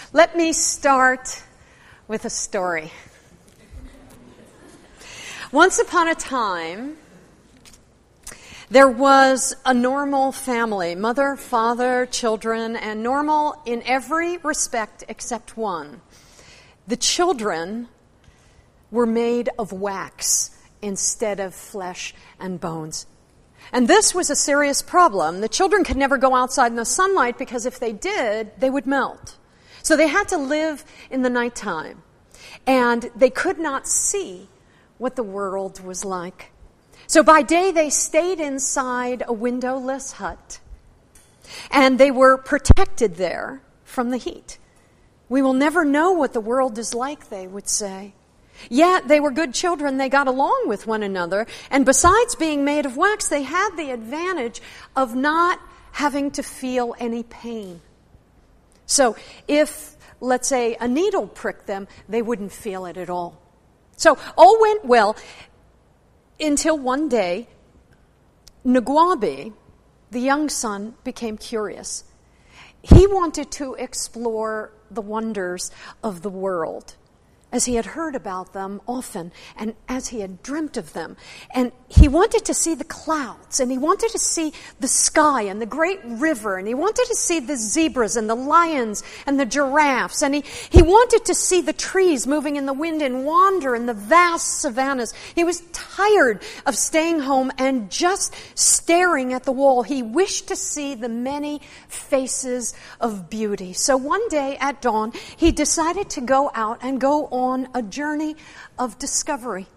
Let me start with a story. Once upon a time, there was a normal family, mother, father, children, and normal in every respect except one. The children were made of wax instead of flesh and bones. And this was a serious problem. The children could never go outside in the sunlight because if they did, they would melt. So they had to live in the nighttime. And they could not see what the world was like. So by day, they stayed inside a windowless hut. And they were protected there from the heat. We will never know what the world is like, they would say. Yet they were good children. They got along with one another. And besides being made of wax, they had the advantage of not having to feel any pain. So if, let's say, a needle pricked them, they wouldn't feel it at all. So all went well until one day, Ngwabi, the young son, became curious. He wanted to explore the wonders of the world, as he had heard about them often and as he had dreamt of them. And he wanted to see the clouds, and he wanted to see the sky and the great river, and he wanted to see the zebras and the lions and the giraffes, and he wanted to see the trees moving in the wind and wander in the vast savannas. He was tired of staying home and just staring at the wall. He wished to see the many faces of beauty. So one day at dawn, he decided to go out and go on a journey of discovery.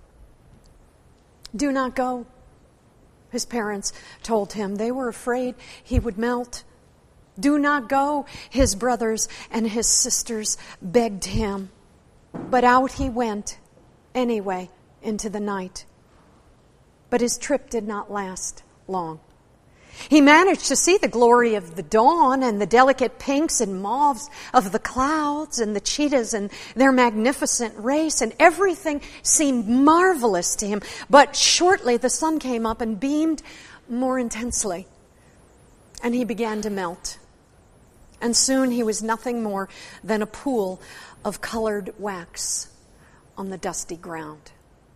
Do not go, his parents told him. They were afraid he would melt. Do not go, his brothers and his sisters begged him. But out he went anyway into the night. But his trip did not last long. He managed to see the glory of the dawn and the delicate pinks and mauves of the clouds and the cheetahs and their magnificent race, and everything seemed marvelous to him. But shortly the sun came up and beamed more intensely, and he began to melt. And soon he was nothing more than a pool of colored wax on the dusty ground.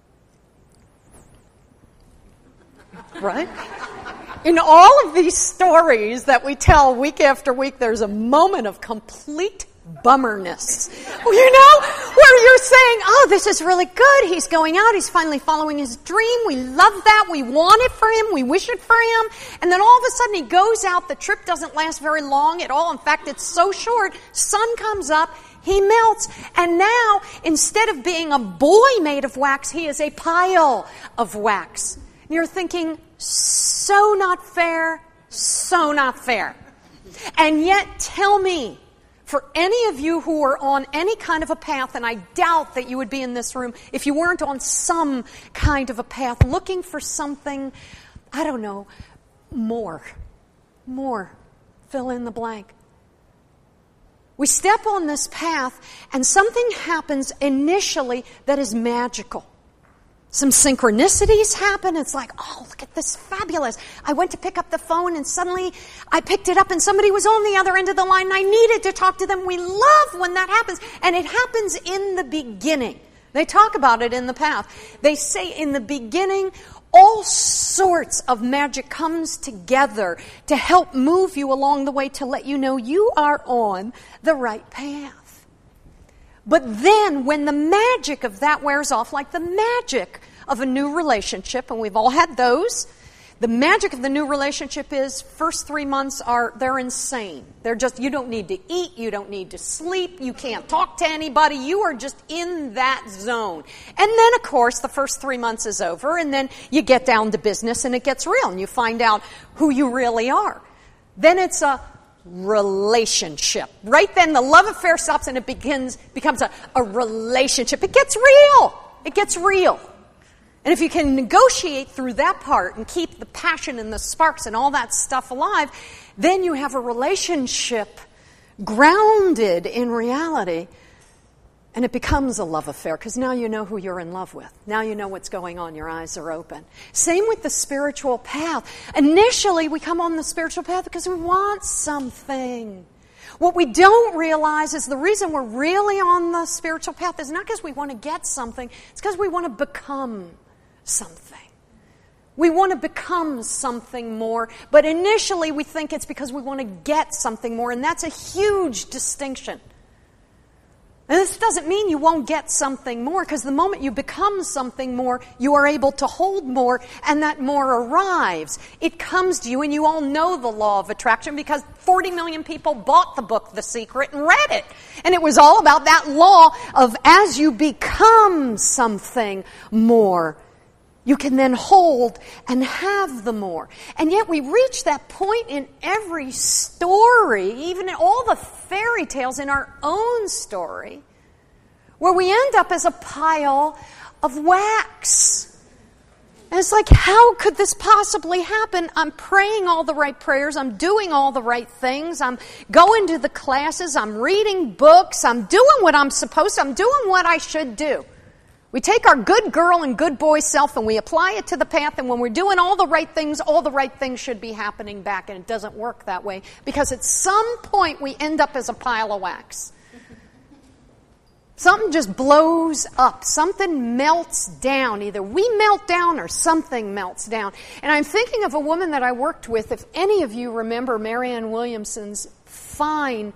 Right? In all of these stories that we tell week after week, there's a moment of complete bummerness. You know, where you're saying, oh, this is really good. He's going out. He's finally following his dream. We love that. We want it for him. We wish it for him. And then all of a sudden he goes out. The trip doesn't last very long at all. In fact, it's so short. Sun comes up. He melts. And now, instead of being a boy made of wax, he is a pile of wax. And you're thinking, so not fair, so not fair. And yet, tell me, for any of you who are on any kind of a path, and I doubt that you would be in this room if you weren't on some kind of a path, looking for something, I don't know, more, fill in the blank. We step on this path, and something happens initially that is magical. Some synchronicities happen. It's like, oh, look at this, fabulous. I went to pick up the phone and suddenly I picked it up and somebody was on the other end of the line and I needed to talk to them. We love when that happens. And it happens in the beginning. They talk about it in the path. They say in the beginning, all sorts of magic comes together to help move you along the way to let you know you are on the right path. But then when the magic of that wears off, like the magic of a new relationship, and we've all had those, the magic of the new relationship is first 3 months they're insane. They're just, you don't need to eat, you don't need to sleep, you can't talk to anybody, you are just in that zone. And then of course the first 3 months is over, and then you get down to business and it gets real, and you find out who you really are. Then it's a relationship. Right then the love affair stops and it becomes a relationship. It gets real. It gets real. And if you can negotiate through that part and keep the passion and the sparks and all that stuff alive, then you have a relationship grounded in reality. And it becomes a love affair because now you know who you're in love with. Now you know what's going on. Your eyes are open. Same with the spiritual path. Initially, we come on the spiritual path because we want something. What we don't realize is the reason we're really on the spiritual path is not because we want to get something, it's because we want to become something. We want to become something more, but initially we think it's because we want to get something more, and that's a huge distinction. And this doesn't mean you won't get something more, because the moment you become something more, you are able to hold more, and that more arrives. It comes to you, and you all know the law of attraction because 40 million people bought the book, The Secret, and read it. And it was all about that law of as you become something more, you can then hold and have the more. And yet we reach that point in every story, even in all the fairy tales in our own story, where we end up as a pile of wax. And it's like, how could this possibly happen? I'm praying all the right prayers. I'm doing all the right things. I'm going to the classes. I'm reading books. I'm doing what I'm supposed to. I'm doing what I should do. We take our good girl and good boy self and we apply it to the path, and when we're doing all the right things should be happening back, and it doesn't work that way because at some point we end up as a pile of wax. Something just blows up. Something melts down. Either we melt down or something melts down. And I'm thinking of a woman that I worked with. If any of you remember Marianne Williamson's fine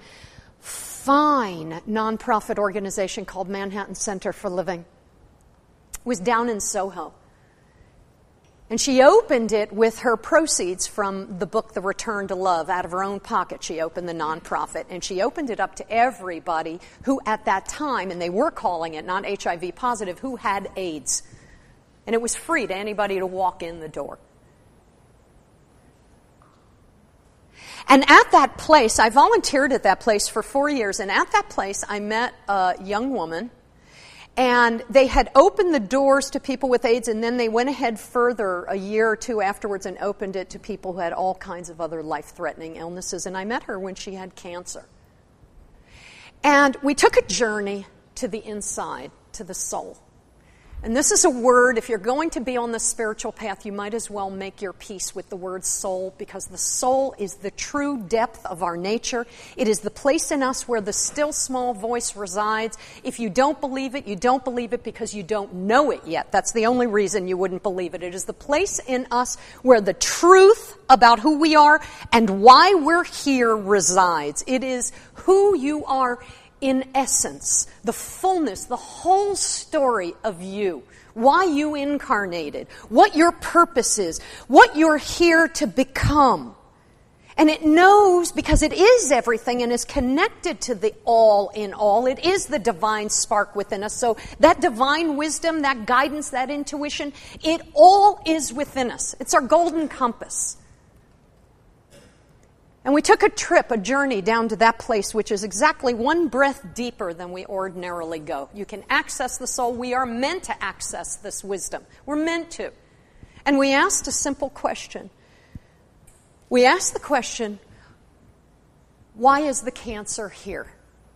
nonprofit organization called Manhattan Center for Living. Was down in Soho. And she opened it with her proceeds from the book, The Return to Love. Out of her own pocket, she opened the nonprofit. And she opened it up to everybody who at that time, and they were calling it not HIV positive, who had AIDS. And it was free to anybody to walk in the door. And at that place, I volunteered at that place for 4 years. And at that place, I met a young woman. And they had opened the doors to people with AIDS, and then they went ahead further a year or two afterwards and opened it to people who had all kinds of other life-threatening illnesses. And I met her when she had cancer. And we took a journey to the inside, to the soul. And this is a word, if you're going to be on the spiritual path, you might as well make your peace with the word soul, because the soul is the true depth of our nature. It is the place in us where the still small voice resides. If you don't believe it, you don't believe it because you don't know it yet. That's the only reason you wouldn't believe it. It is the place in us where the truth about who we are and why we're here resides. It is who you are in essence, the fullness, the whole story of you, why you incarnated, what your purpose is, what you're here to become. And it knows, because it is everything and is connected to the all in all. It is the divine spark within us. So that divine wisdom, that guidance, that intuition, it all is within us. It's our golden compass. And we took a journey down to that place, which is exactly one breath deeper than we ordinarily go. You can access the soul. We are meant to access this wisdom. We're meant to. And we asked a simple question. We asked the question, why is the cancer here?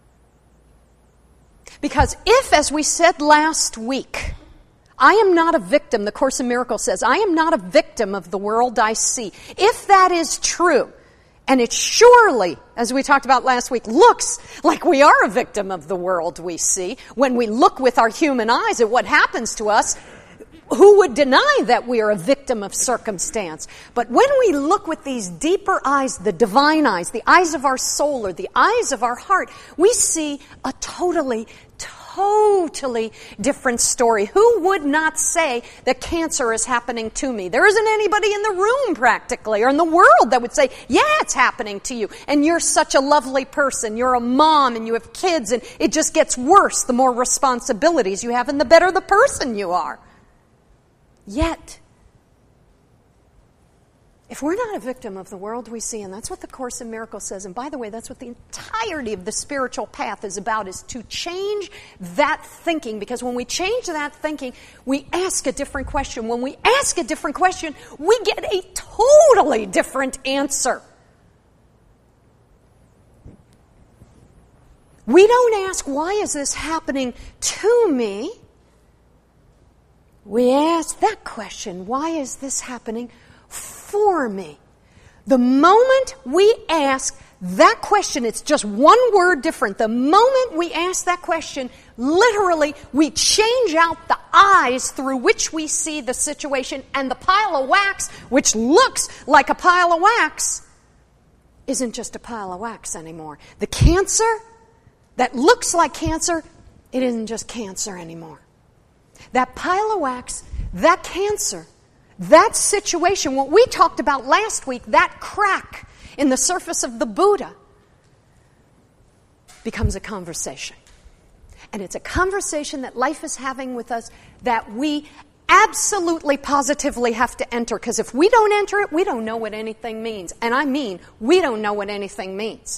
Because if, as we said last week, I am not a victim, the Course in Miracles says, I am not a victim of the world I see. If that is true, and it surely, as we talked about last week, looks like we are a victim of the world we see. When we look with our human eyes at what happens to us, who would deny that we are a victim of circumstance? But when we look with these deeper eyes, the divine eyes, the eyes of our soul or the eyes of our heart, we see a totally different story. Who would not say that cancer is happening to me? There isn't anybody in the room practically or in the world that would say, yeah, it's happening to you. And you're such a lovely person. You're a mom and you have kids, and it just gets worse the more responsibilities you have and the better the person you are. Yet, if we're not a victim of the world we see, and that's what the Course in Miracles says, and by the way, that's what the entirety of the spiritual path is about, is to change that thinking. Because when we change that thinking, we ask a different question. When we ask a different question, we get a totally different answer. We don't ask, why is this happening to me? We ask that question, why is this happening for me? The moment we ask That question, it's just one word different. The moment we ask that question, literally, we change out the eyes through which we see the situation, and the pile of wax, which looks like a pile of wax, isn't just a pile of wax anymore. The cancer that looks like cancer, it isn't just cancer anymore. That pile of wax, that cancer, that situation, what we talked about last week, that crack in the surface of the Buddha, becomes a conversation. And it's a conversation that life is having with us that we absolutely, positively have to enter. Because if we don't enter it, we don't know what anything means. And I mean, we don't know what anything means.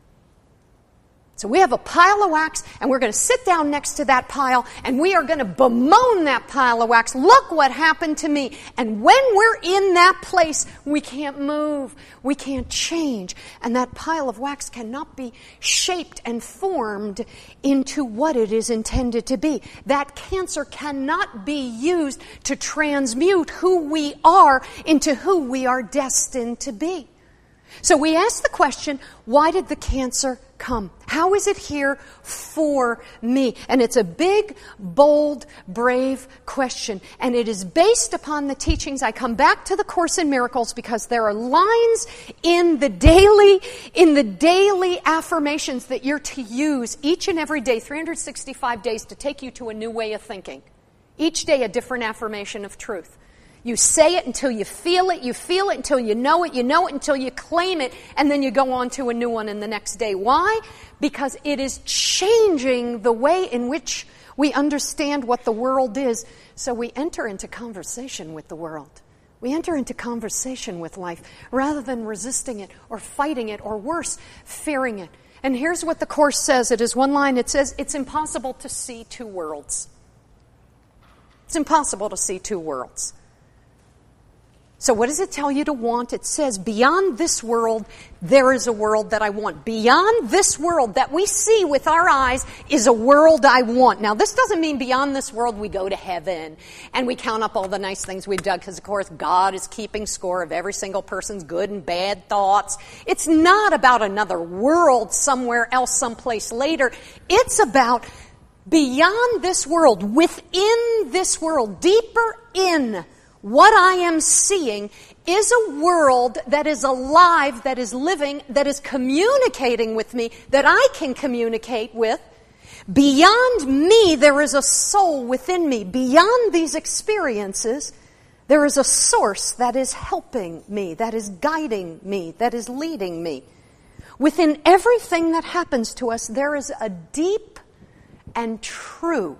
So we have a pile of wax, and we're going to sit down next to that pile, and we are going to bemoan that pile of wax. Look what happened to me. And when we're in that place, we can't move. We can't change. And that pile of wax cannot be shaped and formed into what it is intended to be. That cancer cannot be used to transmute who we are into who we are destined to be. So we ask the question, why did the cancer come? How is it here for me? And it's a big, bold, brave question. And it is based upon the teachings. I come back to the Course in Miracles because there are lines in the daily affirmations that you're to use each and every day, 365 days, to take you to a new way of thinking. Each day a different affirmation of truth. You say it until you feel it until you know it until you claim it, and then you go on to a new one in the next day. Why? Because it is changing the way in which we understand what the world is. So we enter into conversation with the world. We enter into conversation with life rather than resisting it or fighting it or worse, fearing it. And here's what the Course says. It is one line. It says, it's impossible to see two worlds. It's impossible to see two worlds. So what does it tell you to want? It says, beyond this world, there is a world that I want. Beyond this world that we see with our eyes is a world I want. Now, this doesn't mean beyond this world we go to heaven and we count up all the nice things we've done, because, of course, God is keeping score of every single person's good and bad thoughts. It's not about another world somewhere else, someplace later. It's about beyond this world, within this world, deeper in. What I am seeing is a world that is alive, that is living, that is communicating with me, that I can communicate with. Beyond me, there is a soul within me. Beyond these experiences, there is a source that is helping me, that is guiding me, that is leading me. Within everything that happens to us, there is a deep and true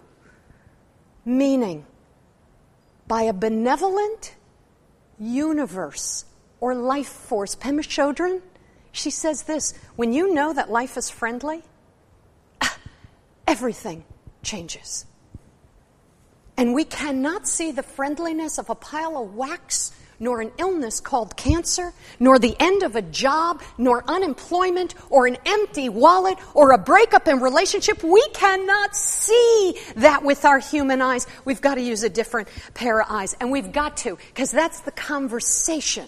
meaning by a benevolent universe or life force. Pema Chodron, she says this, when you know that life is friendly, everything changes. And we cannot see the friendliness of a pile of wax, nor an illness called cancer, nor the end of a job, nor unemployment, or an empty wallet, or a breakup in relationship. We cannot see that with our human eyes. We've got to use a different pair of eyes. And we've got to, because that's the conversation.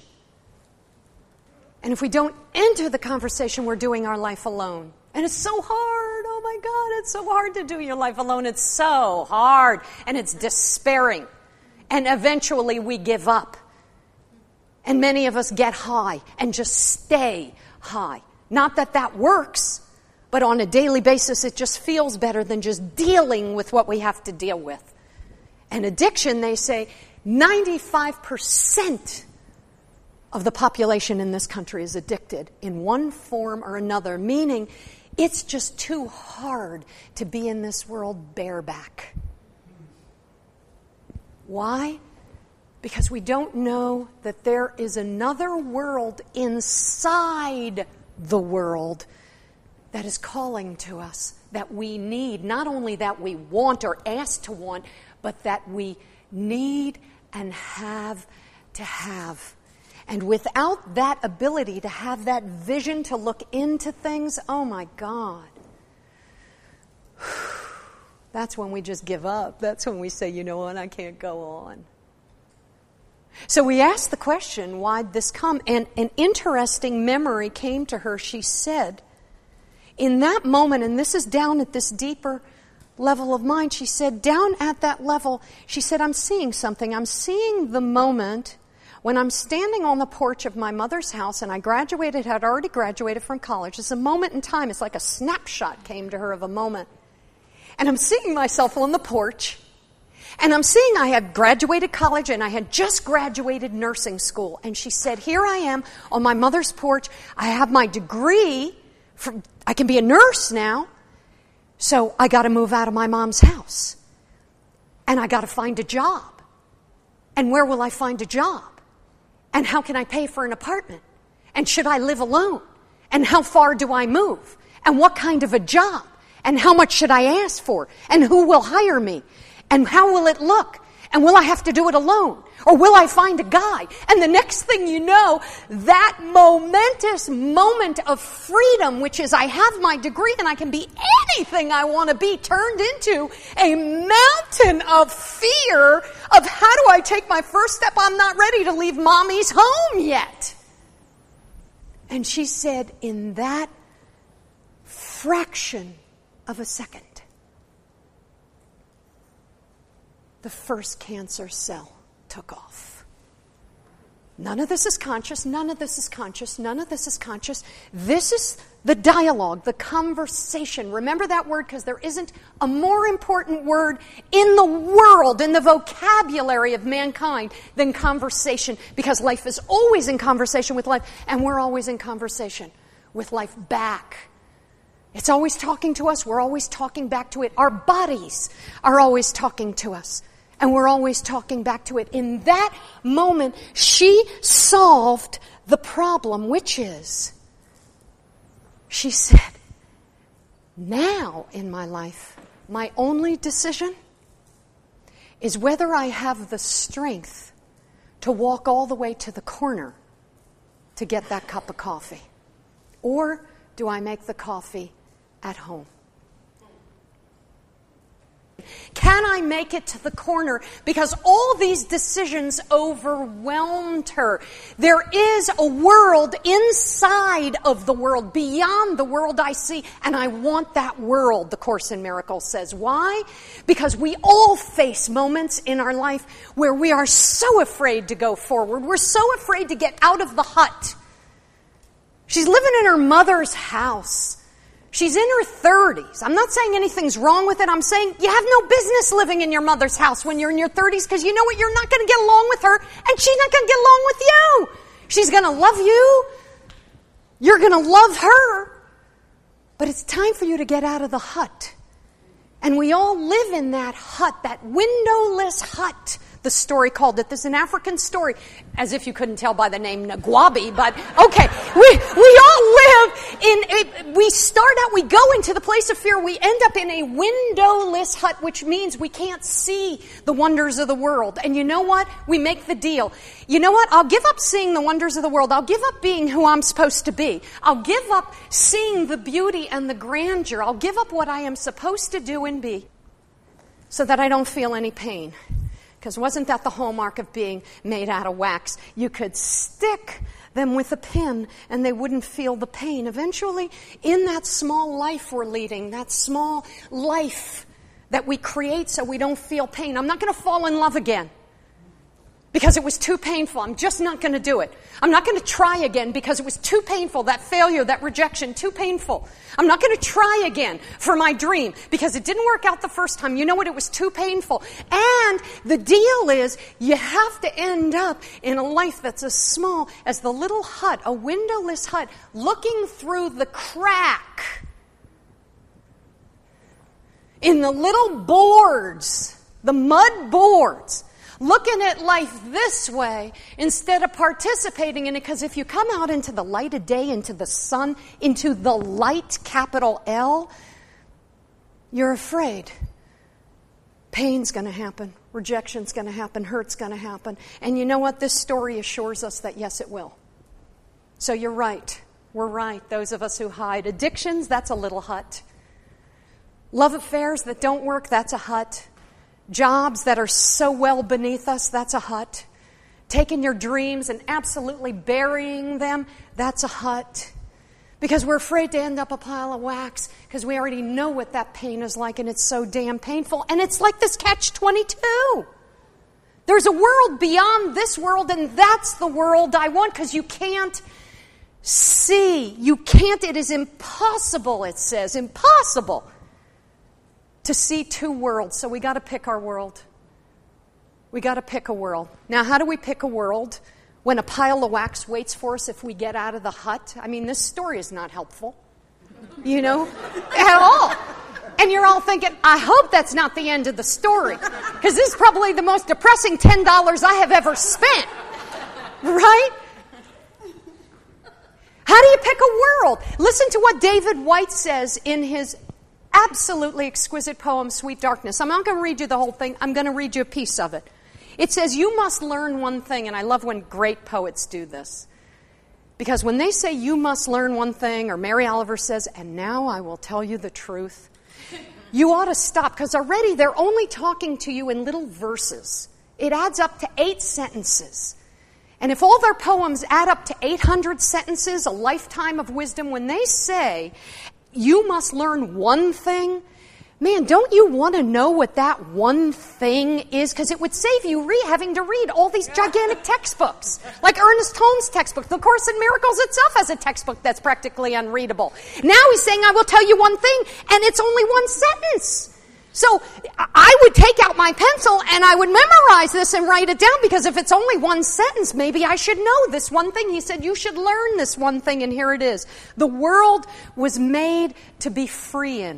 And if we don't enter the conversation, we're doing our life alone. And it's so hard. Oh my God, it's so hard to do your life alone. It's so hard. And it's despairing. And eventually we give up. And many of us get high and just stay high. Not that that works, but on a daily basis it just feels better than just dealing with what we have to deal with. And addiction, they say, 95% of the population in this country is addicted in one form or another, meaning it's just too hard to be in this world bareback. Why? Because we don't know that there is another world inside the world that is calling to us, that we need, not only that we want or ask to want, but that we need and have to have. And without that ability to have that vision to look into things, oh my God, that's when we just give up. That's when we say, you know what, I can't go on. So we asked the question, why'd this come? And an interesting memory came to her. She said, in that moment, and this is down at this deeper level of mind, she said, down at that level, she said, I'm seeing something. I'm seeing the moment when I'm standing on the porch of my mother's house, and I had already graduated from college. It's a moment in time. It's like a snapshot came to her of a moment. And I'm seeing myself on the porch, and I'm seeing I had graduated college, and I had just graduated nursing school. And she said, here I am on my mother's porch. I have my degree. I can be a nurse now. So I got to move out of my mom's house. And I got to find a job. And where will I find a job? And how can I pay for an apartment? And should I live alone? And how far do I move? And what kind of a job? And how much should I ask for? And who will hire me? And how will it look? And will I have to do it alone? Or will I find a guy? And the next thing you know, that momentous moment of freedom, which is I have my degree and I can be anything I want to be, turned into a mountain of fear of how do I take my first step? I'm not ready to leave mommy's home yet. And she said, in that fraction of a second, the first cancer cell took off. None of this is conscious, none of this is conscious, none of this is conscious. This is the dialogue, the conversation. Remember that word, because there isn't a more important word in the world, in the vocabulary of mankind, than conversation, because life is always in conversation with life, and we're always in conversation with life back. It's always talking to us, we're always talking back to it. Our bodies are always talking to us. And we're always talking back to it. In that moment, she solved the problem, which is, she said, now in my life, my only decision is whether I have the strength to walk all the way to the corner to get that cup of coffee. Or do I make the coffee at home? Can I make it to the corner? Because all these decisions overwhelmed her. There is a world inside of the world, beyond the world I see, and I want that world, the Course in Miracles says. Why? Because we all face moments in our life where we are so afraid to go forward. We're so afraid to get out of the hut. She's living in her mother's house. She's in her 30s. I'm not saying anything's wrong with it. I'm saying you have no business living in your mother's house when you're in your 30s, because you know what? You're not going to get along with her, and she's not going to get along with you. She's going to love you. You're going to love her. But it's time for you to get out of the hut. And we all live in that hut, that windowless hut. The story called it. This is an African story, as if you couldn't tell by the name Ngwabi, but okay. We all live we start out, we go into the place of fear, we end up in a windowless hut, which means we can't see the wonders of the world. And you know what? We make the deal. You know what? I'll give up seeing the wonders of the world. I'll give up being who I'm supposed to be. I'll give up seeing the beauty and the grandeur. I'll give up what I am supposed to do and be so that I don't feel any pain. Because wasn't that the hallmark of being made out of wax? You could stick them with a pin and they wouldn't feel the pain. Eventually, in that small life we're leading, that small life that we create so we don't feel pain, I'm not going to fall in love again because it was too painful. I'm just not going to do it. I'm not going to try again because it was too painful, that failure, that rejection, too painful. I'm not going to try again for my dream because it didn't work out the first time. You know what? It was too painful. And the deal is you have to end up in a life that's as small as the little hut, a windowless hut, looking through the crack in the little boards, the mud boards, looking at life this way instead of participating in it. Because if you come out into the light of day, into the sun, into the light, capital L, you're afraid. Pain's going to happen. Rejection's going to happen. Hurt's going to happen. And you know what? This story assures us that yes, it will. So you're right. We're right. Those of us who hide. Addictions, that's a little hut. Love affairs that don't work, that's a hut. Jobs that are so well beneath us, that's a hut. taking your dreams and absolutely burying them, that's a hut. Because we're afraid to end up a pile of wax because we already know what that pain is like and it's so damn painful. And it's like this catch-22. There's a world beyond this world, and that's the world I want, because you can't see. You can't, it is impossible, it says, impossible to see two worlds. So we got to pick our world. We got to pick a world. Now, how do we pick a world when a pile of wax waits for us if we get out of the hut? I mean, this story is not helpful, at all. And you're all thinking, I hope that's not the end of the story, because this is probably the most depressing $10 I have ever spent. Right? How do you pick a world? Listen to what David Whyte says in his absolutely exquisite poem, Sweet Darkness. I'm not going to read you the whole thing. I'm going to read you a piece of it. It says, you must learn one thing, and I love when great poets do this. Because when they say you must learn one thing, or Mary Oliver says, and now I will tell you the truth, you ought to stop, because already they're only talking to you in little verses. It adds up to 8 sentences. And if all their poems add up to 800 sentences, a lifetime of wisdom, when they say, you must learn one thing, man, don't you want to know what that one thing is? Because it would save you having to read all these gigantic textbooks. Like Ernest Holmes' textbook. The Course in Miracles itself has a textbook that's practically unreadable. Now he's saying, I will tell you one thing, and it's only one sentence. So I would take out my pencil and I would memorize this and write it down, because if it's only one sentence, maybe I should know this one thing. He said, you should learn this one thing, and here it is. The world was made to be free in.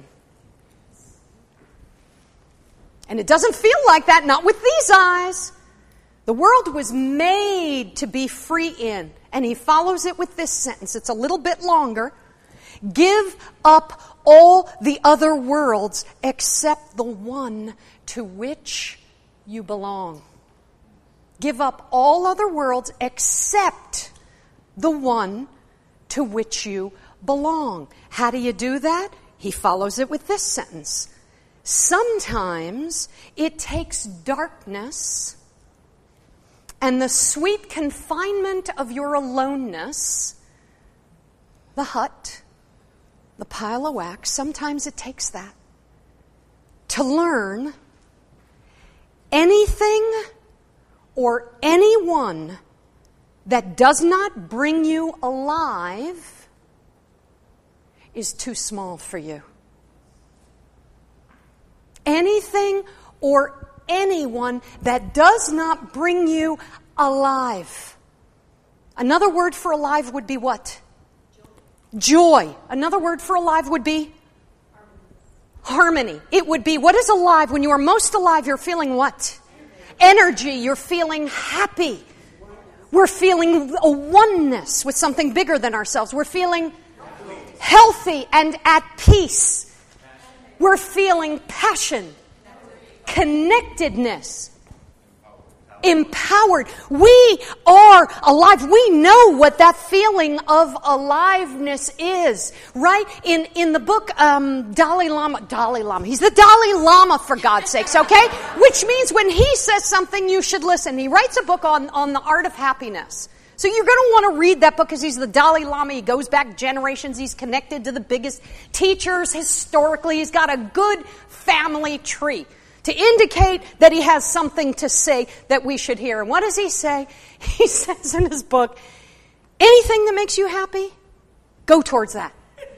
And it doesn't feel like that, not with these eyes. The world was made to be free in. And he follows it with this sentence. It's a little bit longer. Give up all the other worlds except the one to which you belong. Give up all other worlds except the one to which you belong. How do you do that? He follows it with this sentence. Sometimes it takes darkness and the sweet confinement of your aloneness, the hut, the pile of wax, sometimes it takes that to learn anything or anyone that does not bring you alive is too small for you. Anything or anyone that does not bring you alive. Another word for alive would be what? Joy. Another word for alive would be? Harmony. It would be, what is alive? When you are most alive, you're feeling what? Energy. You're feeling happy. We're feeling a oneness with something bigger than ourselves. We're feeling healthy and at peace. We're feeling passion, connectedness, empowered. We are alive. We know what that feeling of aliveness is, right? In the book, Dalai Lama. He's the Dalai Lama, for God's sakes, okay? Which means when he says something, you should listen. He writes a book on the art of happiness. So you're going to want to read that book, because he's the Dalai Lama. He goes back generations. He's connected to the biggest teachers historically. He's got a good family tree to indicate that he has something to say that we should hear. And what does he say? He says in his book, anything that makes you happy, go towards that.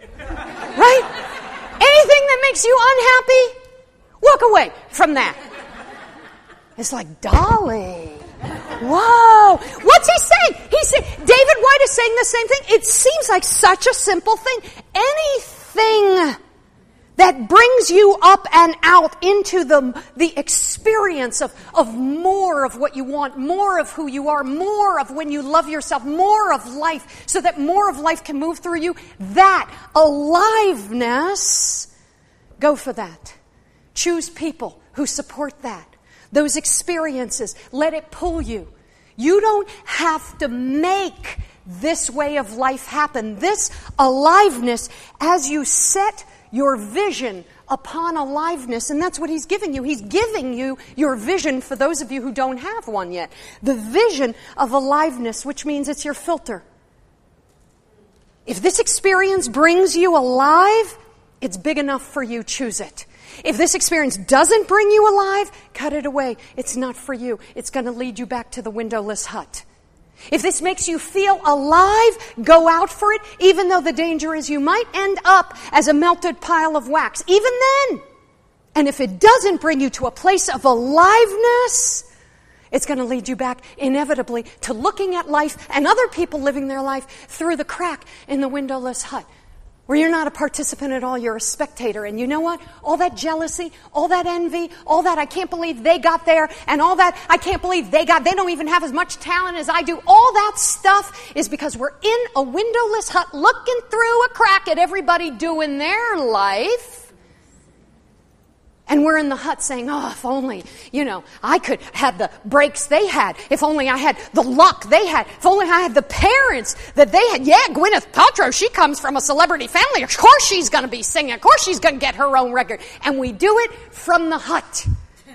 Right? Anything that makes you unhappy, walk away from that. It's like, Dolly. Whoa! What's he saying? He said, David Whyte is saying the same thing. It seems like such a simple thing. Anything that brings you up and out into the experience of more of what you want, more of who you are, more of when you love yourself, more of life, so that more of life can move through you, that aliveness, go for that. Choose people who support that. Those experiences, let it pull you. You don't have to make this way of life happen. This aliveness, as you set your vision upon aliveness, and that's what he's giving you. He's giving you your vision for those of you who don't have one yet. The vision of aliveness, which means it's your filter. If this experience brings you alive, it's big enough for you. Choose it. If this experience doesn't bring you alive, cut it away. It's not for you. It's going to lead you back to the windowless hut. If this makes you feel alive, go out for it, even though the danger is you might end up as a melted pile of wax. Even then. And if it doesn't bring you to a place of aliveness, it's going to lead you back inevitably to looking at life and other people living their life through the crack in the windowless hut, where you're not a participant at all, you're a spectator. And you know what? All that jealousy, all that envy, all that I can't believe they got there, and all that I can't believe they don't even have as much talent as I do, all that stuff is because we're in a windowless hut looking through a crack at everybody doing their life. And we're in the hut saying, oh, if only, I could have the breaks they had. If only I had the luck they had. If only I had the parents that they had. Yeah, Gwyneth Paltrow, she comes from a celebrity family. Of course she's going to be singing. Of course she's going to get her own record. And we do it from the hut.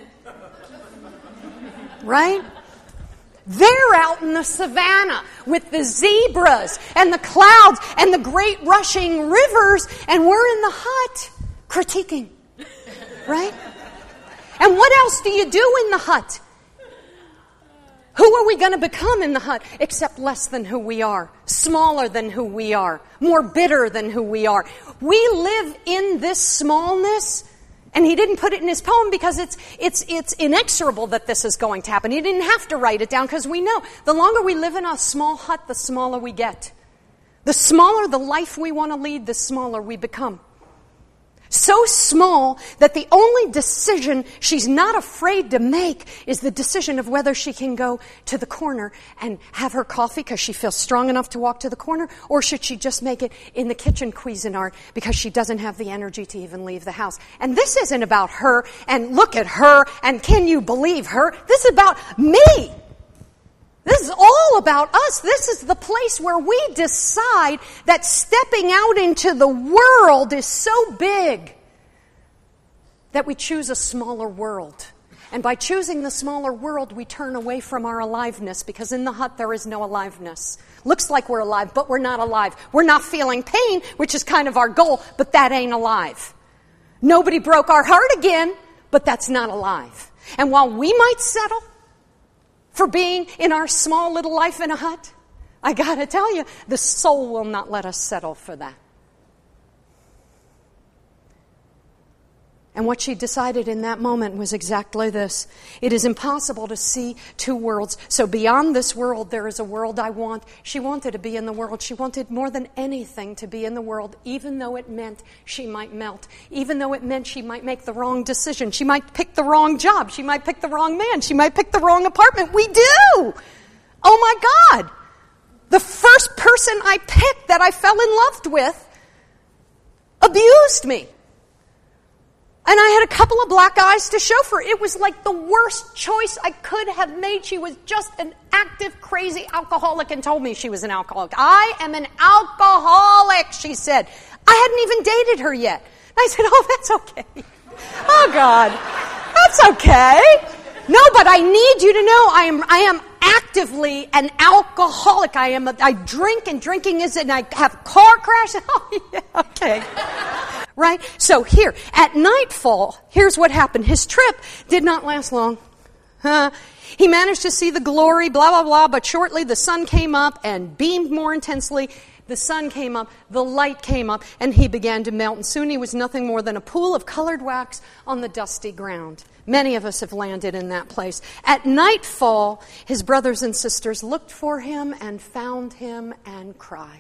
Right? They're out in the savannah with the zebras and the clouds and the great rushing rivers. And we're in the hut critiquing. Right? And what else do you do in the hut? Who are we going to become in the hut except less than who we are, smaller than who we are, more bitter than who we are? We live in this smallness, and he didn't put it in his poem because it's inexorable that this is going to happen. He didn't have to write it down because we know the longer we live in a small hut, the smaller we get. The smaller the life we want to lead, the smaller we become. So small that the only decision she's not afraid to make is the decision of whether she can go to the corner and have her coffee because she feels strong enough to walk to the corner, or should she just make it in the kitchen Cuisinart because she doesn't have the energy to even leave the house. And this isn't about her, and look at her, and can you believe her? This is about me. This is all about us. This is the place where we decide that stepping out into the world is so big that we choose a smaller world. And by choosing the smaller world, we turn away from our aliveness, because in the hut there is no aliveness. Looks like we're alive, but we're not alive. We're not feeling pain, which is kind of our goal, but that ain't alive. Nobody broke our heart again, but that's not alive. And while we might settle for being in our small little life in a hut, I gotta tell you, the soul will not let us settle for that. And what she decided in that moment was exactly this. It is impossible to see two worlds. So beyond this world, there is a world I want. She wanted to be in the world. She wanted more than anything to be in the world, even though it meant she might melt. Even though it meant she might make the wrong decision. She might pick the wrong job. She might pick the wrong man. She might pick the wrong apartment. We do! Oh my God! The first person I picked that I fell in love with abused me. And I had a couple of black eyes to show for it. It was like the worst choice I could have made. She was just an active, crazy alcoholic and told me she was an alcoholic. I am an alcoholic, she said. I hadn't even dated her yet. And I said, oh, that's okay. Oh, God, that's okay. No, but I need you to know I am actively an alcoholic. I drink, and drinking is, and I have car crashes. Oh, yeah, okay. Right? So here, at nightfall, here's what happened. His trip did not last long. He managed to see the glory, blah, blah, blah, but shortly the sun came up and beamed more intensely. The sun came up, the light came up, and he began to melt. And soon he was nothing more than a pool of colored wax on the dusty ground. Many of us have landed in that place. At nightfall, his brothers and sisters looked for him and found him and cried.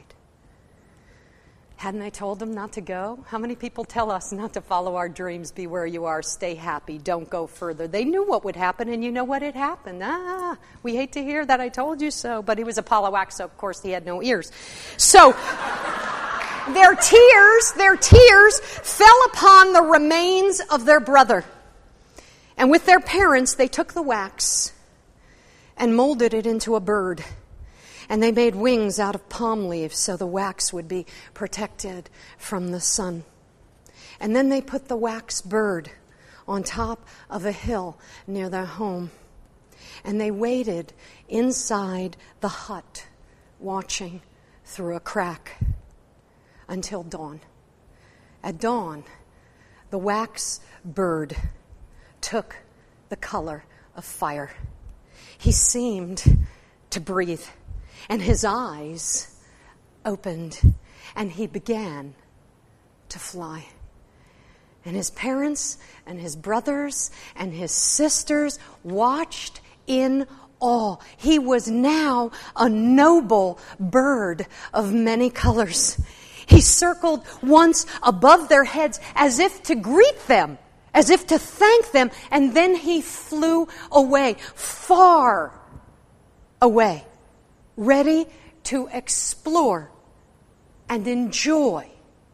Hadn't they told him not to go? How many people tell us not to follow our dreams, be where you are, stay happy, don't go further? They knew what would happen, and you know what had happened. We hate to hear that, I told you so. But he was a Palawax, so of course he had no ears. So their tears fell upon the remains of their brother. And with their parents, they took the wax and molded it into a bird. And they made wings out of palm leaves so the wax would be protected from the sun. And then they put the wax bird on top of a hill near their home. And they waited inside the hut, watching through a crack until dawn. At dawn, the wax bird took the color of fire. He seemed to breathe, and his eyes opened, and he began to fly. And his parents and his brothers and his sisters watched in awe. He was now a noble bird of many colors. He circled once above their heads as if to greet them, as if to thank them, and then he flew away, far away, ready to explore and enjoy,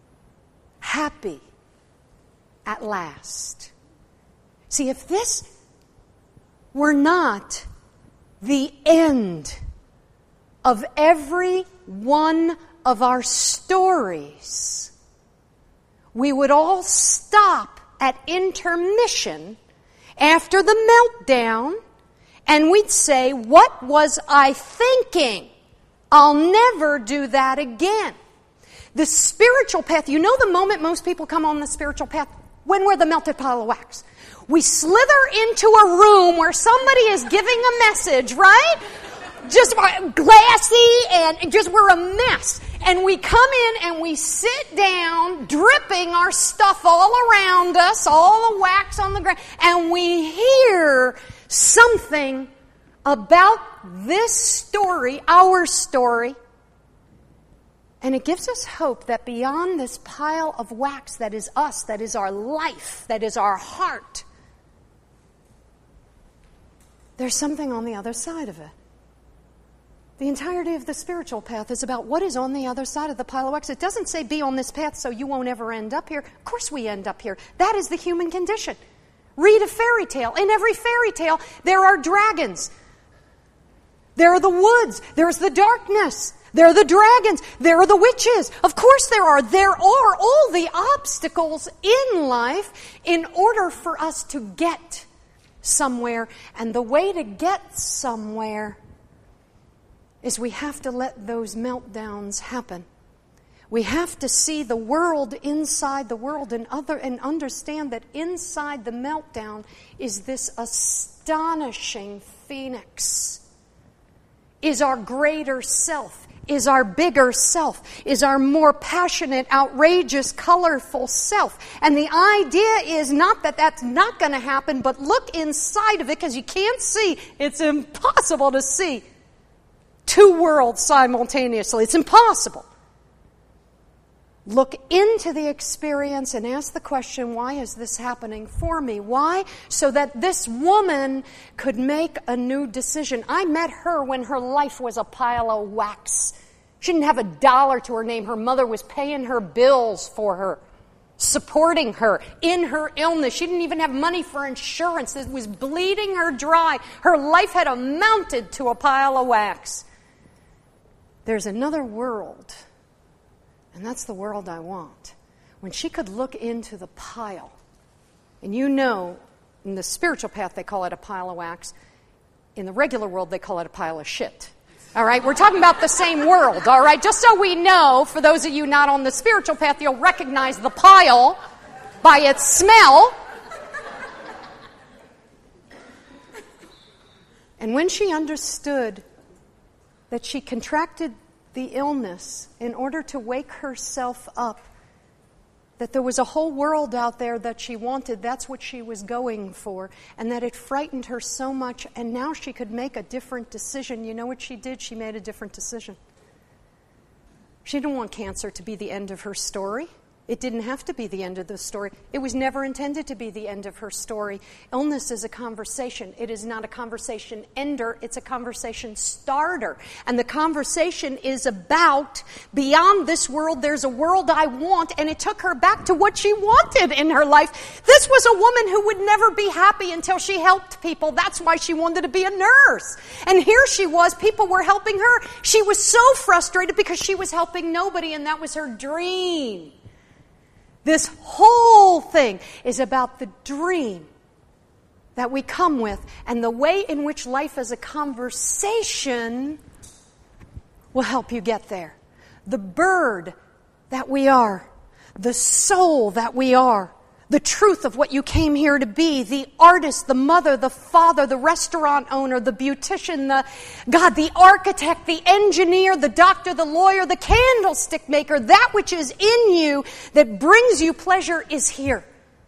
happy at last. See, if this were not the end of every one of our stories, we would all stop at intermission after the meltdown and we'd say, "What was I thinking? I'll never do that again." The spiritual path, you know the moment most people come on the spiritual path? When we're the melted pile of wax. We slither into a room where somebody is giving a message, right? Just glassy and just we're a mess. And we come in and we sit down, dripping our stuff all around us, all the wax on the ground, and we hear something about this story, our story, and it gives us hope that beyond this pile of wax that is us, that is our life, that is our heart, there's something on the other side of it. The entirety of the spiritual path is about what is on the other side of the pile of wax. It doesn't say be on this path so you won't ever end up here. Of course we end up here. That is the human condition. Read a fairy tale. In every fairy tale, there are dragons. There are the woods. There's the darkness. There are the dragons. There are the witches. Of course there are. There are all the obstacles in life in order for us to get somewhere. And the way to get somewhere is we have to let those meltdowns happen. We have to see the world inside the world and understand that inside the meltdown is this astonishing phoenix. Is our greater self, is our bigger self, is our more passionate, outrageous, colorful self. And the idea is not that that's not going to happen, but look inside of it because you can't see. It's impossible to see two worlds simultaneously. It's impossible. Look into the experience and ask the question, why is this happening for me? Why? So that this woman could make a new decision. I met her when her life was a pile of wax. She didn't have a dollar to her name. Her mother was paying her bills for her, supporting her in her illness. She didn't even have money for insurance. It was bleeding her dry. Her life had amounted to a pile of wax. There's another world. And that's the world I want. When she could look into the pile, and you know, in the spiritual path they call it a pile of wax. In the regular world they call it a pile of shit. All right, we're talking about the same world, all right? Just so we know, for those of you not on the spiritual path, you'll recognize the pile by its smell. And when she understood that she contracted the illness in order to wake herself up, that there was a whole world out there that she wanted, that's what she was going for, and that it frightened her so much, and now she could make a different decision. You know what she did? She made a different decision. She didn't want cancer to be the end of her story. It didn't have to be the end of the story. It was never intended to be the end of her story. Illness is a conversation. It is not a conversation ender. It's a conversation starter. And the conversation is about, beyond this world, there's a world I want. And it took her back to what she wanted in her life. This was a woman who would never be happy until she helped people. That's why she wanted to be a nurse. And here she was. People were helping her. She was so frustrated because she was helping nobody, and that was her dream. This whole thing is about the dream that we come with and the way in which life as a conversation will help you get there. The bird that we are, the soul that we are, the truth of what you came here to be, the artist, the mother, the father, the restaurant owner, the beautician, the architect, the engineer, the doctor, the lawyer, the candlestick maker, that which is in you that brings you pleasure is here.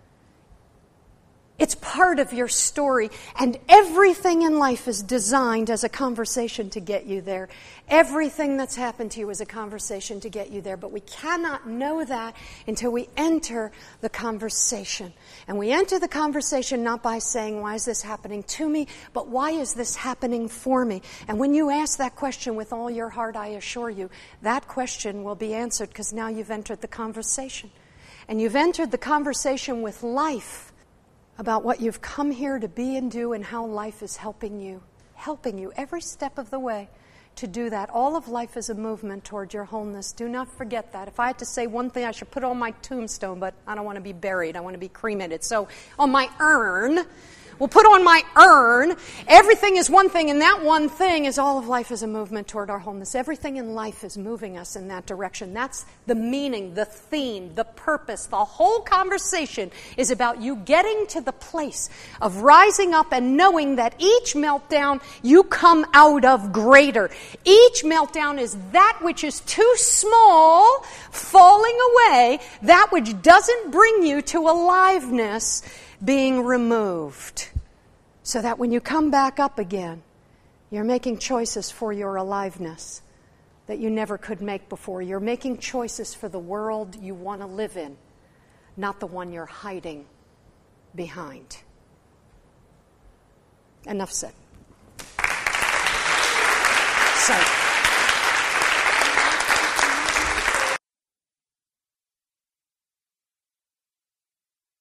It's part of your story, and everything in life is designed as a conversation to get you there. Everything that's happened to you is a conversation to get you there, but we cannot know that until we enter the conversation. And we enter the conversation not by saying, why is this happening to me, but why is this happening for me? And when you ask that question with all your heart, I assure you, that question will be answered because now you've entered the conversation. And you've entered the conversation with life, about what you've come here to be and do and how life is helping you every step of the way to do that. All of life is a movement toward your wholeness. Do not forget that. If I had to say one thing, I should put it on my tombstone, but I don't want to be buried. I want to be cremated. So on my urn, we'll put on my urn, everything is one thing, and that one thing is all of life is a movement toward our wholeness. Everything in life is moving us in that direction. That's the meaning, the theme, the purpose. The whole conversation is about you getting to the place of rising up and knowing that each meltdown you come out of greater. Each meltdown is that which is too small, falling away, that which doesn't bring you to aliveness, being removed, so that when you come back up again, you're making choices for your aliveness that you never could make before. You're making choices for the world you want to live in, not the one you're hiding behind. Enough said. So